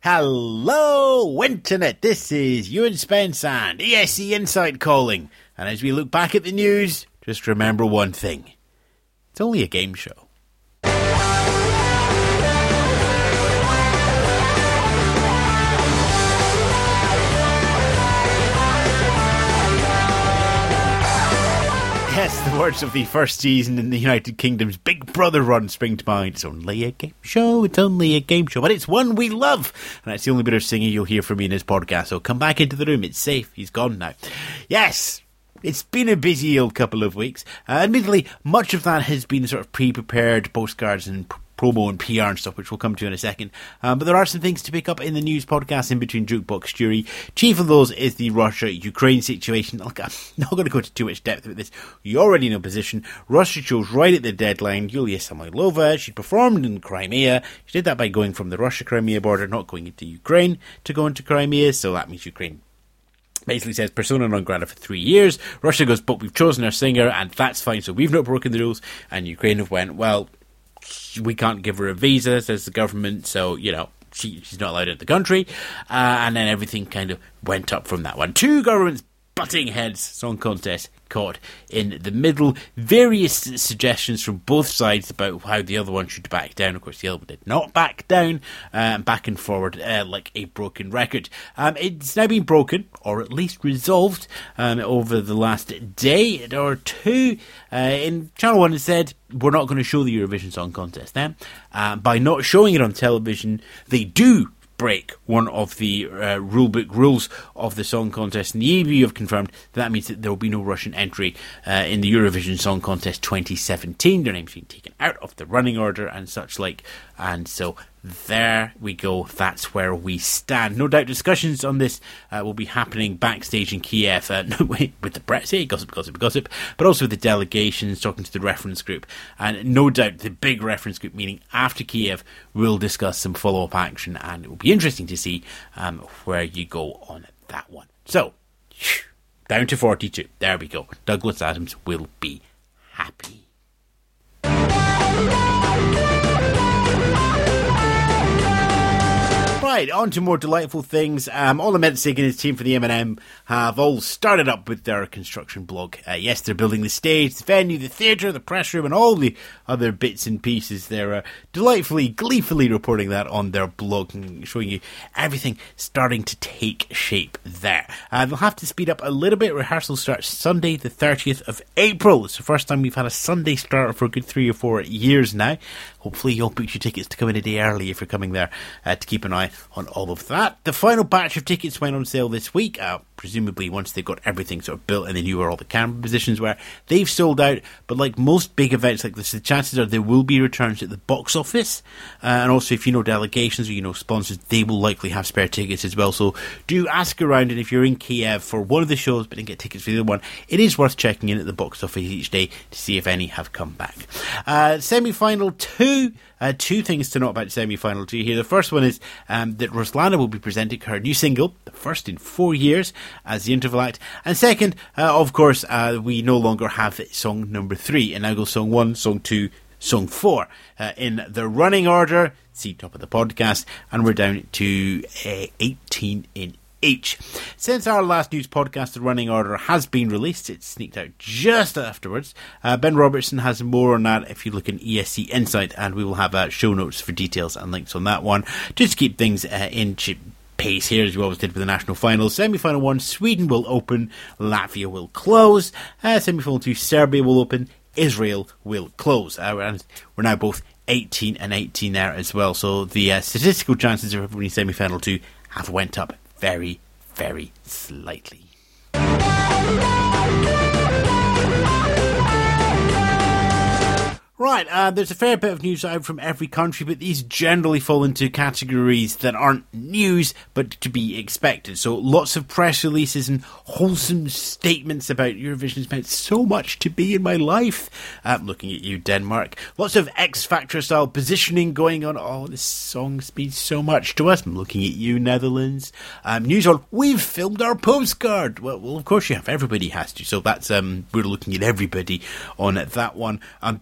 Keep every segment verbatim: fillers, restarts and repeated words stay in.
Hello, Internet. This is Ewan Spence and E S C Insight calling. And as we look back at the news, just remember one thing. It's only a game show. Yes, the words of the first season in the United Kingdom's Big Brother run spring to mind. It's only a game show, it's only a game show, but it's one we love. And that's the only bit of singing you'll hear from me in his podcast, so come back into the room, it's safe, he's gone now. Yes, it's been a busy old couple of weeks. Uh, admittedly, much of that has been sort of pre-prepared postcards and pr- promo and P R and stuff, which we'll come to in a second. Um, but there are some things to pick up in the news podcast in between Jukebox Jury. Chief of those is the Russia-Ukraine situation. Look, I'm not going to go into too much depth with this. You already know position. Russia chose right at the deadline Yulia Samoilova. She performed in Crimea. She did that by going from the Russia-Crimea border, not going into Ukraine to go into Crimea. So that means Ukraine basically says persona non grata for three years. Russia goes, but we've chosen our singer, and that's fine. So we've not broken the rules. And Ukraine have went, well, we can't give her a visa, says the government, so, you know, she, she's not allowed into the country. Uh, and then everything kind of went up from that one. Two governments butting heads, song contest caught in the middle. Various suggestions from both sides about how the other one should back down. Of course, the other one did not back down, um, back and forward uh, like a broken record. Um, it's now been broken, or at least resolved, um, over the last day or two. Uh, in Channel one, it said, we're not going to show the Eurovision Song Contest then. Uh, by not showing it on television, they do break one of the uh, rulebook rules of the song contest, and the E B U have confirmed that, that means that there will be no Russian entry uh, in the Eurovision Song Contest twenty seventeen. Their name's been taken out of the running order and such like, and so there we go. That's where we stand. No doubt discussions on this uh, will be happening backstage in Kiev uh, no, wait, with the Brexit, gossip, gossip, gossip, but also with the delegations, talking to the reference group. And no doubt the big reference group meeting after Kiev will discuss some follow-up action, and it will be interesting to see um, where you go on that one. So, down to forty-two. There we go. Douglas Adams will be happy. Right, on to more delightful things. Um, Ola Metzig and his team for the M and M have all started up with their construction blog. Uh, yes, they're building the stage, the venue, the theatre, the press room, and all the other bits and pieces. They're uh, delightfully, gleefully reporting that on their blog and showing you everything starting to take shape there. Uh, they'll have to speed up a little bit. Rehearsal starts Sunday, the thirtieth of April. It's the first time we've had a Sunday start for a good three or four years now. Hopefully you'll book your tickets to come in a day early if you're coming there uh, to keep an eye on all of that. The final batch of tickets went on sale this week, uh, presumably once they got everything sort of built and they knew where all the camera positions were. They've sold out, but like most big events like this, the chances are there will be returns at the box office, uh, and also if you know delegations or you know sponsors, they will likely have spare tickets as well. So do ask around, and if you're in Kiev for one of the shows but didn't get tickets for the other one, it is worth checking in at the box office each day to see if any have come back. Uh, semi-final two, uh, two things to note about semi-final two here. The first one is um, that Ruslana will be presenting her new single, the first in four years, as the interval act. And second, uh, of course, uh, we no longer have song number three. And now goes song one, song two, song four uh, in the running order. See top of the podcast. And we're down to uh, eighteen in each. Since our last news podcast, the running order has been released. It sneaked out just afterwards. Uh, Ben Robertson has more on that if you look in E S C Insight, and we will have uh, show notes for details and links on that one, just to keep things uh, in chip pace here, as we always did with the national finals. Semi-final one, Sweden will open, Latvia will close. Uh, semi-final two, Serbia will open, Israel will close. Uh, and we're now both eighteen and eighteen there as well. So the uh, statistical chances of everybody in semi-final two have went up very, very slightly. Right, uh, there's a fair bit of news out from every country, but these generally fall into categories that aren't news, but to be expected. So lots of press releases and wholesome statements about Eurovision's meant so much to be in my life. I'm looking at you, Denmark. Lots of X Factor style positioning going on. Oh, this song means so much to us. I'm looking at you, Netherlands. Um, news on, we've filmed our postcard. Well, well, of course you have. Everybody has to. So that's, um, we're looking at everybody on that one. Um, various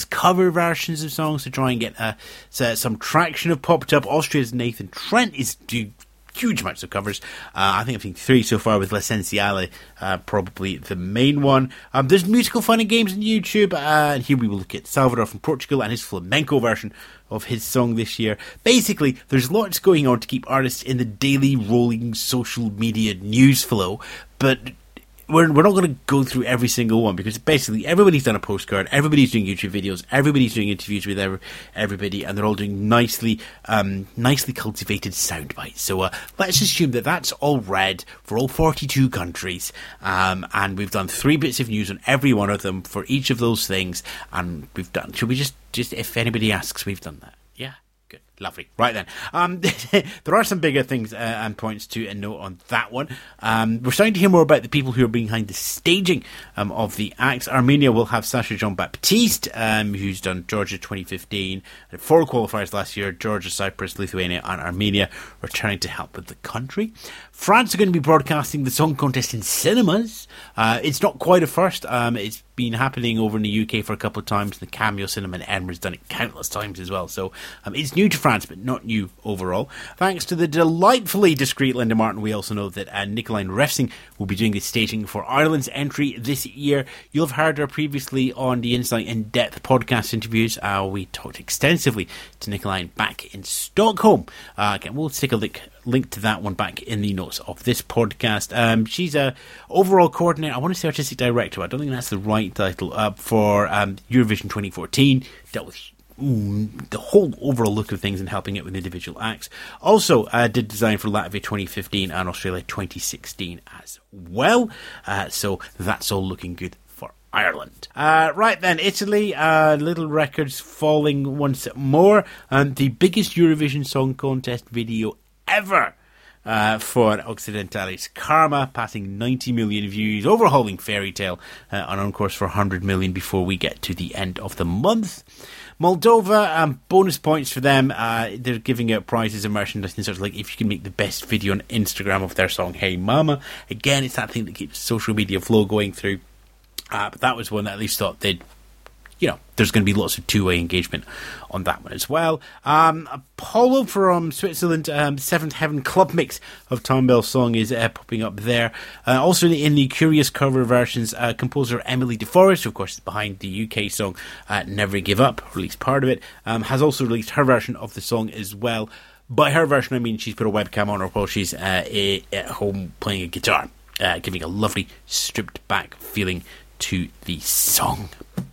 cover versions of songs to try and get uh, some traction have popped up. Austria's Nathan Trent is doing huge amounts of covers. Uh, I think I've seen three so far, with L'Essenziale uh, probably the main one. Um, there's musical fun and games on YouTube, uh, and here we will look at Salvador from Portugal and his flamenco version of his song this year. Basically, there's lots going on to keep artists in the daily rolling social media news flow, but We're, we're not going to go through every single one, because basically everybody's done a postcard, everybody's doing YouTube videos, everybody's doing interviews with every, everybody, and they're all doing nicely um, nicely cultivated sound bites. So uh, let's assume that that's all read for all forty-two countries, um, and we've done three bits of news on every one of them for each of those things, and we've done, should we just, just if anybody asks, we've done that? Yeah? Good. Lovely. Right then. Um, there are some bigger things uh, and points to note on that one. Um, we're starting to hear more about the people who are behind the staging um, of the acts. Armenia will have Sacha Jean-Baptiste, um, who's done Georgia twenty fifteen. Four qualifiers last year: Georgia, Cyprus, Lithuania and Armenia, returning to help with the country. France are going to be broadcasting the song contest in cinemas. Uh, it's not quite a first. Um, it's been happening over in the U K for a couple of times. The Cameo Cinema in Edinburgh's done it countless times as well. So um, it's new to France, but not new overall. Thanks to the delightfully discreet Linda Martin, we also know that uh, Nicoline Refsing will be doing the staging for Ireland's entry this year. You'll have heard her previously on the Insight In Depth podcast interviews. Uh, we talked extensively to Nicoline back in Stockholm. Uh, again, we'll stick a link, link to that one back in the notes of this podcast. Um, she's a overall coordinator. I want to say artistic director. I don't think that's the right title uh, for um, Eurovision twenty fourteen. Dealt with Mm, the whole overall look of things and helping it with individual acts. Also uh, did design for Latvia twenty fifteen and Australia twenty sixteen as well. Uh, so that's all looking good for Ireland. Uh, right then, Italy, uh, little records falling once more. And the biggest Eurovision Song Contest video ever. Uh, for Occidentali's Karma, passing ninety million views, overhauling Fairy Tale, uh, and on course for one hundred million before we get to the end of the month. Moldova, um, bonus points for them. Uh, they're giving out prizes and merchandise and such, like if you can make the best video on Instagram of their song Hey Mama. Again, it's that thing that keeps social media flow going through. Uh, but that was one that at least thought they'd, you know, there's going to be lots of two-way engagement on that one as well. Um, Apollo from Switzerland, um, Seventh Heaven Club mix of Tom Bell's song is uh, popping up there. Uh, also in the curious cover versions, uh, composer Emily DeForest, who of course is behind the U K song uh, Never Give Up, or at least part of it, um, has also released her version of the song as well. By her version, I mean she's put a webcam on her while she's uh, a, at home playing a guitar, uh, giving a lovely stripped-back feeling to the song.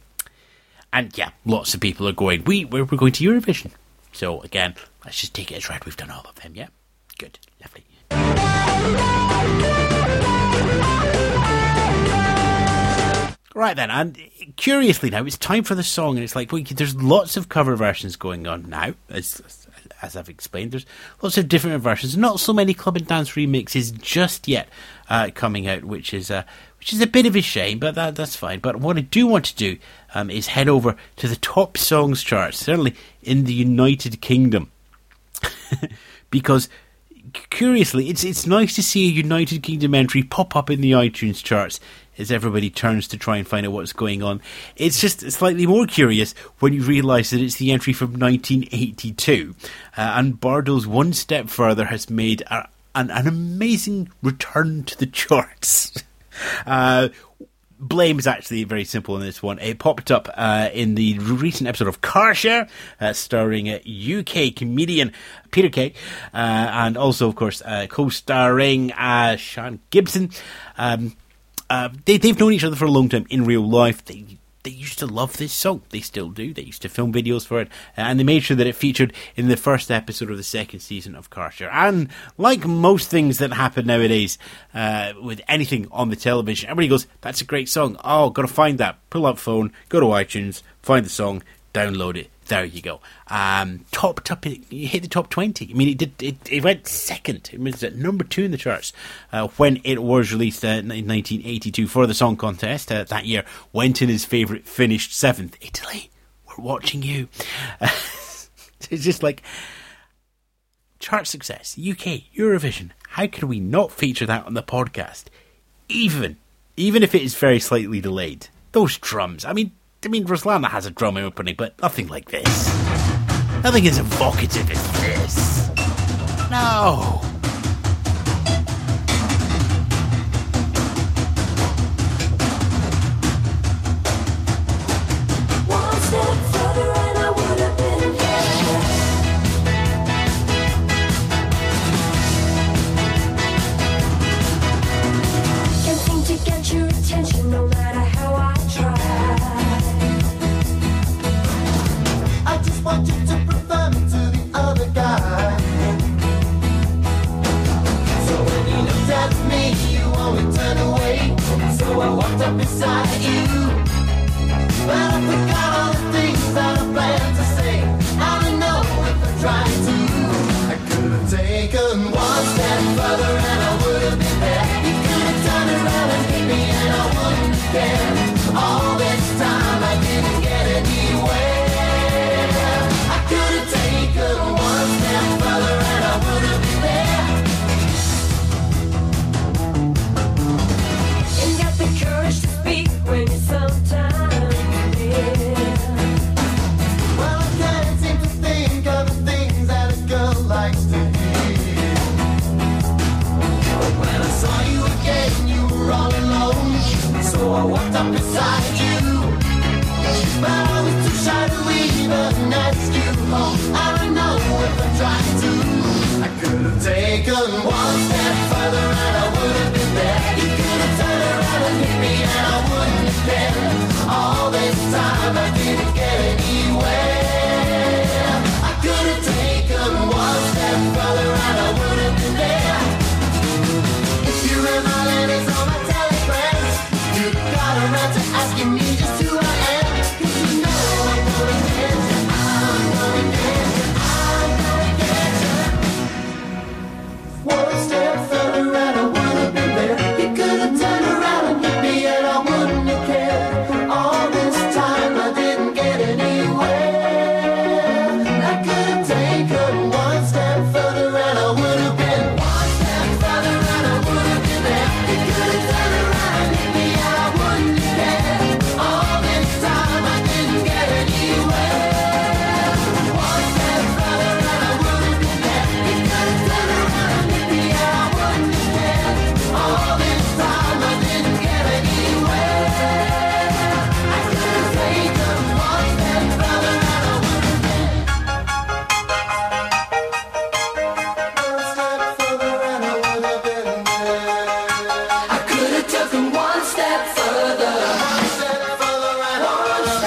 And yeah, lots of people are going, we, we're, we're going to Eurovision. So again, let's just take it as read. We've done all of them, yeah? Good, lovely. Right then, and curiously now, it's time for the song, and it's like, well, there's lots of cover versions going on now, as as I've explained. There's lots of different versions, not so many club and dance remixes just yet uh, coming out, which is uh, which is a bit of a shame, but that that's fine. But what I do want to do um, is head over to the top songs charts, certainly in the United Kingdom, because curiously, it's it's nice to see a United Kingdom entry pop up in the iTunes charts as everybody turns to try and find out what's going on. It's just slightly more curious when you realise that it's the entry from nineteen eighty-two, uh, and Bardo's One Step Further has made a, an, an amazing return to the charts. uh, Blame is actually very simple in this one. It popped up uh, in the recent episode of Car Share, uh, starring uh, U K comedian Peter Kay, uh, and also, of course, uh, co-starring uh, Sean Gibson. Um, uh, they, they've known each other for a long time in real life. They they used to love this song. They still do. They used to film videos for it, and they made sure that it featured in the first episode of the second season of Car Share. And like most things that happen nowadays, uh, with anything on the television, everybody goes, that's a great song. Oh, got to find that. Pull out phone, go to iTunes, find the song, download it. There you go. Um, topped up, it hit the top twenty. I mean, it did. It, it went second. It was at number two in the charts uh, when it was released uh, in nineteen eighty-two for the song contest uh, that year. Went in his favourite, finished seventh. Italy, we're watching you. Uh, it's just like chart success. U K Eurovision. How can we not feature that on the podcast? Even, even if it is very slightly delayed. Those drums. I mean, I mean, Ruslana has a drum opening, but nothing like this. Nothing as evocative as this. No. One step further and I would have been there. Can't seem to get your attention no matter how I try. I just want you to prefer me to the other guy. So when you looked at me, you only turned away. So I walked up beside you. But I forgot all the things that I planned to say. I don't know if I tried to. I could have taken one step further and I would have been there. You could have turned around and hit me and I wouldn't have cared. All this time I didn't get anywhere. I could have taken one step further and I would have been there. Ain't got the courage to speak when you sometimes feel. Well, I can't seem to think of the things that a girl likes to hear. But when I saw you again, you were all alone. So I walked up beside you. But I was too shy to even ask you home. I don't know if I tried to. I could have taken one step further and I would have been there. You could have turned around and hit me and I wouldn't have cared. All this time I didn't get anywhere. I could have taken one step further and I would have been there. If you read my letters on my telegrams, you got around to asking me just who I am. 'Cause you know I'm gonna get you, I'm gonna get you, I'm gonna get you. One step further and I would have been there. You could have turned around and hit me and I wouldn't have cared. All this time I didn't get anywhere. I could have taken one step further and I would have been one step further and I would have been there. You could have turned around and hit me and I wouldn't have cared. All this time I didn't get anywhere. One step further and I would have been there. You could have turned around and hit me and I wouldn't have cared. All this time I didn't get anywhere. I could have taken one step further and I would have been. One step further and I would have been there. I could have taken one step further. One step further and I would have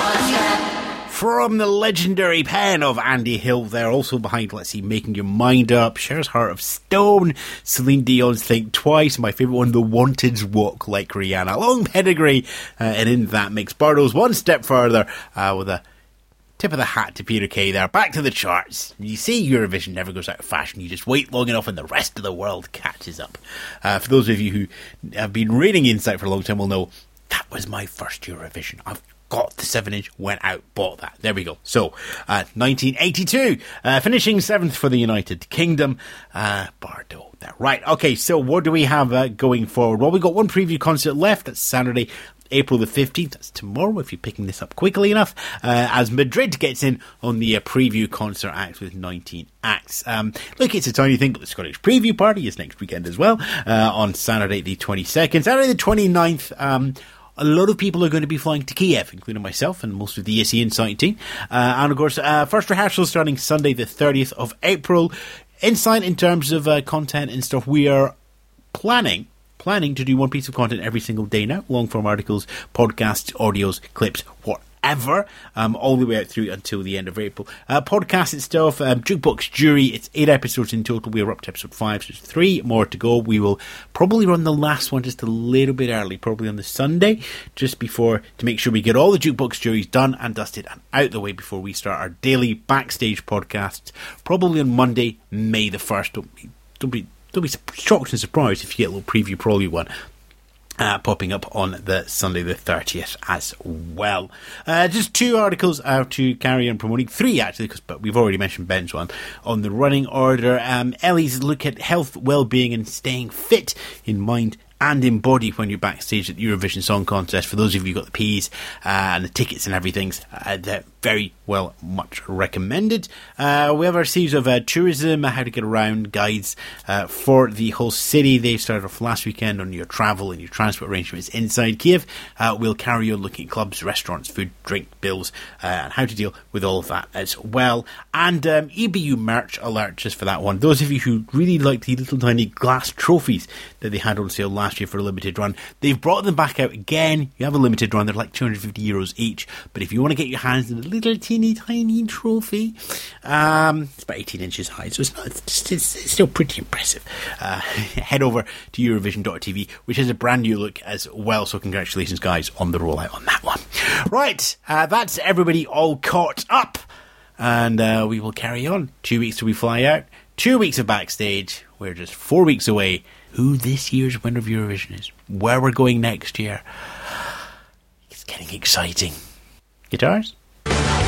been. From the legendary pen of Andy Hill there, also behind, let's see, Making Your Mind Up, Cher's Heart of Stone, Celine Dion's Think Twice, my favourite one, The Wanted's Walk Like Rihanna. Long pedigree, uh, and in that mix, Bardo's One Step Further, uh, with a tip of the hat to Peter Kay there. Back to the charts. You see, Eurovision never goes out of fashion. You just wait long enough and the rest of the world catches up. Uh, for those of you who have been reading Insight for a long time will know, that was my first Eurovision. I've got the seven inch, went out, bought that. There we go. So, uh, nineteen eighty-two, uh, finishing seventh for the United Kingdom, uh, Bardo there. Right, okay, so what do we have uh, going forward? Well, we've got one preview concert left. That's Saturday, April the fifteenth. That's tomorrow, if you're picking this up quickly enough, uh, as Madrid gets in on the uh, preview concert acts with nineteen acts. Um, look, it's a tiny thing, but the Scottish Preview Party is next weekend as well, uh, on Saturday the twenty-second. Saturday the twenty-ninth, um, a lot of people are going to be flying to Kiev, including myself and most of the E S E Insight team. Uh, and of course, uh, first rehearsal starting Sunday the thirtieth of April. Insight, in terms of uh, content and stuff, we are planning planning to do one piece of content every single day now. Long form articles, podcasts, audios, clips, whatever, um, all the way out through until the end of April. Uh, podcast itself, um, Jukebox Jury, it's eight episodes in total. We are up to episode five, so there's three more to go. We will probably run the last one just a little bit early, probably on the Sunday, just before, to make sure we get all the Jukebox Juries done and dusted and out the way before we start our daily backstage podcasts, probably on Monday, May the first. Don't be, don't be, don't be shocked and surprised if you get a little preview, probably one. Uh, popping up on the Sunday the thirtieth as well. Uh, just two articles uh, to carry on promoting. Three, actually, because but we've already mentioned Ben's one on the running order. Um, Ellie's look at health, well-being and staying fit in mind and in body when you're backstage at the Eurovision Song Contest. For those of you who got the P's uh, and the tickets and everything, uh, they're very well, much recommended. Uh, we have our series of uh, tourism, how to get around guides uh, for the whole city. They started off last weekend on your travel and your transport arrangements inside Kiev. Uh, we'll carry on looking at clubs, restaurants, food, drink, bills, uh, and how to deal with all of that as well. And um, E B U merch alert just for that one. Those of you who really like the little tiny glass trophies that they had on sale last year for a limited run, they've brought them back out again. You have a limited run, they're like two hundred fifty euros each, but if you want to get your hands on a little teeny tiny trophy, um, it's about eighteen inches high, so it's not, it's, just, it's, it's still pretty impressive. Uh, head over to Eurovision dot T V, which has a brand new look as well, so congratulations guys on the rollout on that one. Right, uh, that's everybody all caught up, and uh, we will carry on. Two weeks till we fly out, two weeks of backstage. We're just four weeks away. Who this year's winner of Eurovision is, where we're going next year. It's getting exciting. Guitars?